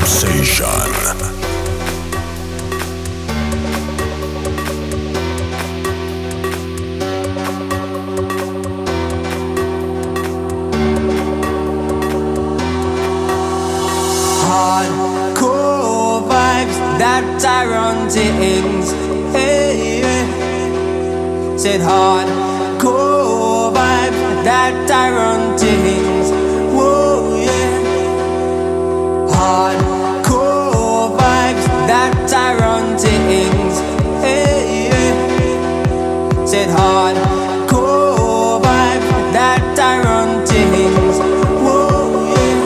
Sensation. Hardcore vibes, that Tyrone things. Hey, yeah. Said hardcore vibes, that Tyrone things. Whoa, yeah. Hardcore vibes, that Tyrone things. Hey, yeah. Said hardcore vibes, that Tyrone things. Whoa, yeah.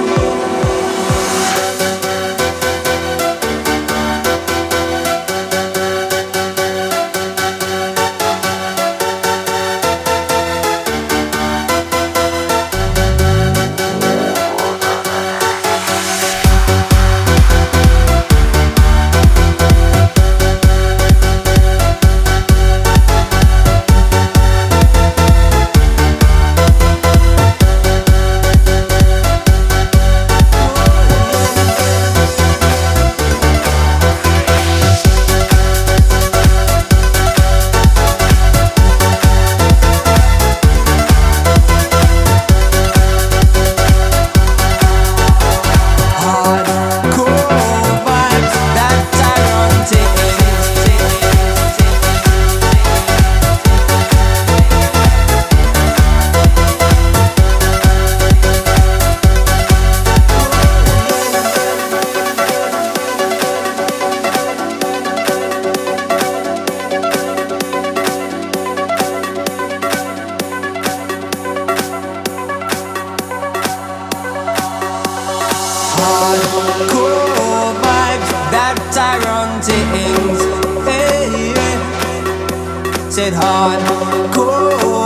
Hardcore vibes, that Tyrone things. Hey, yeah. Said hardcore